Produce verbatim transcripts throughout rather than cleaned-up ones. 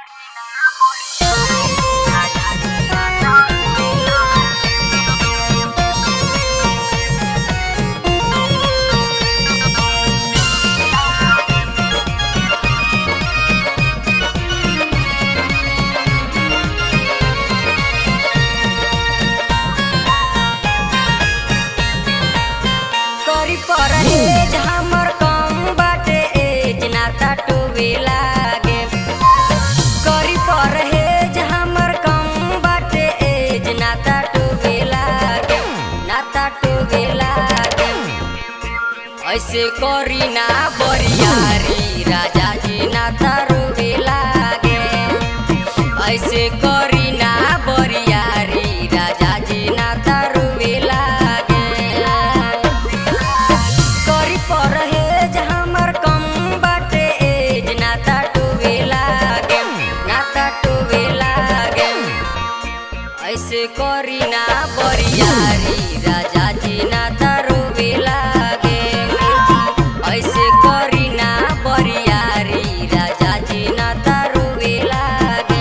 करी परहेज हमर कम बाटे एज नाता टूवे लागे। करी परहेज हमर कम बाटे एज नाता टूवे लागे, नाता टूवे लागे। ऐसे करी ना बरियारी राजा जी नाता रोवे लागे। ऐसे करी ना बरियारी राजा जी नाता रोवे लागे। करी परहेज हमर कम बाटे एज नाता टूवे लागे, नाता टूवे लागे। ऐसे करी ना बरियारी राजा जी नाता रोवे लागे। ऐसे करी ना बरियारी राजा जी नाता रोवे लागे।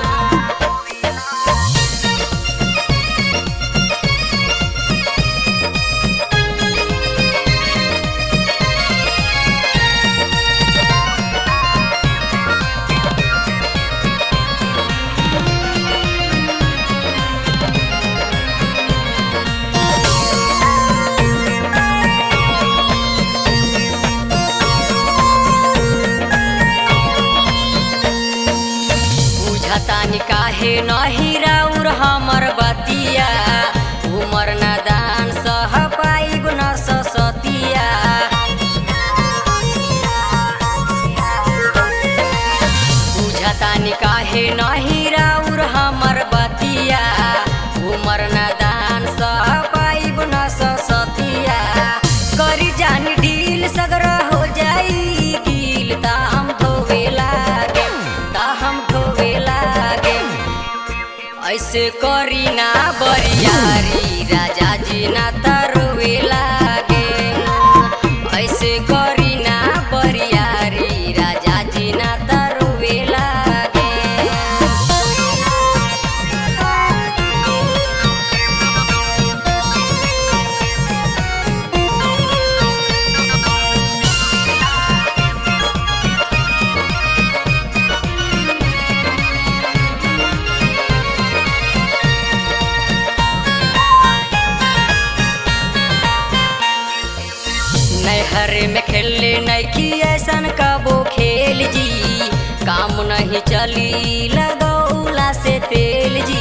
बुझतानी काहे नहीं राउर हमर बतिया, उमर नादान सह पाइब न ससतिया। बुझतानी काहे नहीं राउर हमर बतिया, उमर नादान सह पाइब न ससतिया। करी जानी ढील सगरा हो जाई गील ता हम धोवे लागे, ता हम धोवे लागे। ऐसे करी ना बरियारी राजा जी नाता रोवे लागे। ऐसे करी ना बरियारी राजा जी नाता रोवे लागे। नैहरे में खेले नैकी ऐसन कबो खेल जी, काम नहीं चली लगौला से तेल जी।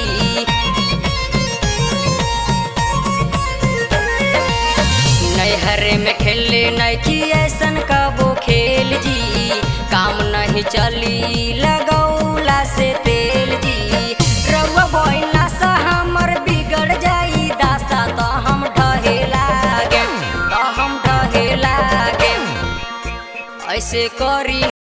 नैहरे में खेले नैकी ऐसन कबो खेल जी, काम नहीं चली लगौला से तेल जी। रउआ बोइला सा हमर बिगड़ जाई दासा तो हम ढहे लागे, तो हम ढहे लागे। ऐसे करी